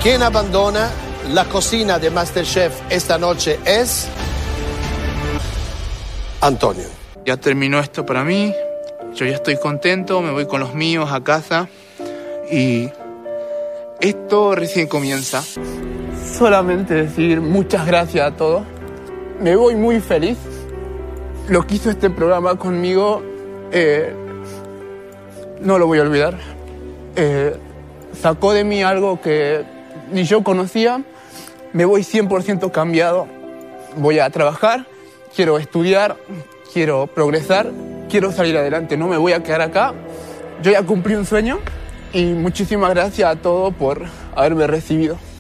Quien abandona la cocina de MasterChef esta noche es Antonio. Ya terminó esto para mí, yo ya estoy contento, me voy con los míos a casa y esto recién comienza. Solamente decir muchas gracias a todos. Me voy muy feliz. Lo que hizo este programa conmigo, no lo voy a olvidar. Sacó de mí algo que ni yo conocía. Me voy 100% cambiado. Voy a trabajar, quiero estudiar, quiero progresar, quiero salir adelante. No me voy a quedar acá. Yo ya cumplí un sueño y muchísimas gracias a todos por haberme recibido.